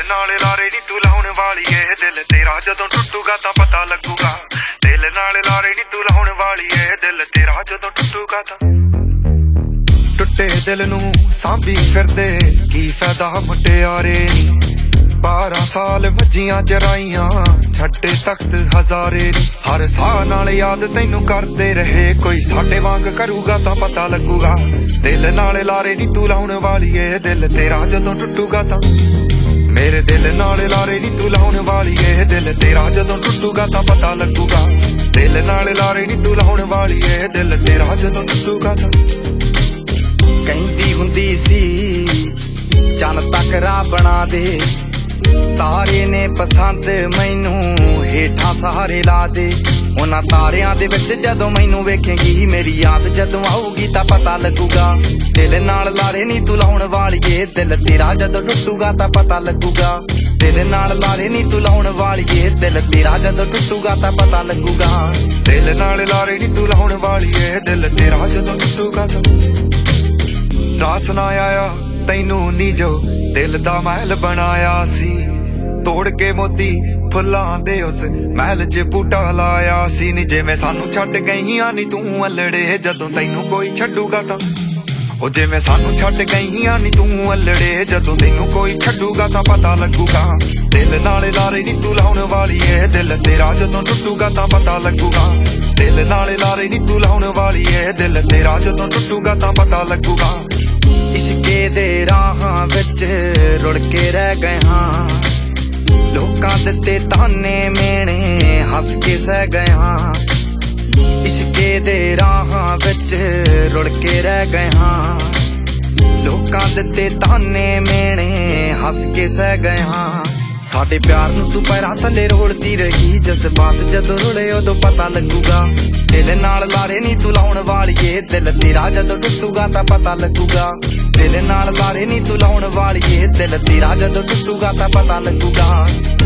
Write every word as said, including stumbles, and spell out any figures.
नाल लारे नी तू लाउण वाली ए दिल तेरा जदों टुटूगा तां पता लगूगा दिल नाल लारे नी तू लाउण वाली ए दिल तेरा जदों टुटूगा तां टुटे दिल नूं सांभी फिरदे की फायदा मुटियारे बारह साल मज्जियां चराइयां छड्डे तख्त हजारे हर साह नाल याद तैनू करदे रहे कोई साडे वांग करूगा तां पता लगूगा दिल नाल लारे नी तू लाउण वाली ए दिल तेरा जदों टुटूगा तां मेरे दिल नाल लारे नी तू लाउण वाली ए दिल तेरा जदों टुटूगा तां पता लगूगा दिल नाल लारे नी तू लाउण वाली ए दिल तेरा जदों टुटूगा तां कहंदी हुंदी सी चन तक राह बना दे तारे ने पसंद मैनू हेठां सहारे ला दे उन्हां तारियां दे विच जदों मैनू वेखेंगी मेरी याद जदों आऊगी तां पता लगूगा दिल नाल लारे नी तू लाउण वाली ए दिल तेरा जदों टुटूगा तां पता लगूगा दिल नाल लारे नी तू लाउण वाली ए दिल तेरा जदों टुटूगा तां पता लगूगा दिल नाल लारे नी तू लाउण वाली ए दिल तेरा जदों टुटूगा तां रास ना आया तैनू नी जो दिल दा महल बनाया सी तोड़ के मोती फुल्लां दे उस महल च बूटा लाया सी नी जिवें सानू छड्ड गईयां नी तू अल्लड़े जदों तैनू कोई छड्डूगा तां ओ जिवें सानू छड्ड गईयां नी तू अल्लड़े जदों तैनू कोई छड्डूगा तां पता लगूगा दिल नाल लारे नी तू लाउण वाली ए दिल तेरा जदों टुटूगा तां पता लगूगा दिल नाल लारे नी तू लाउण वाली ए दिल तेरा जदों टुटूगा तां पता लगूगा इश्के दे राहां विच रुड़ के रह गए हां लोकां दित्ते ताने मेणे हस के सह गए हां इश्के दे राहां विच रुड़ के रह गए हां लोकां दित्ते ताने मेणे हस के सह गए हां साडे प्यार नूं तू पैरां थल्ले रोलदी रही जज्बात जदों रुले उदों पता लगूगा दिल नाल लारे नी तू लाउण वाली ए दिल तेरा जदों टुटूगा तां पता लगूगा दिल नाल लारे नी तू लाउण वाली ए दिल तेरा जदों टुटूगा तां पता लगूगा।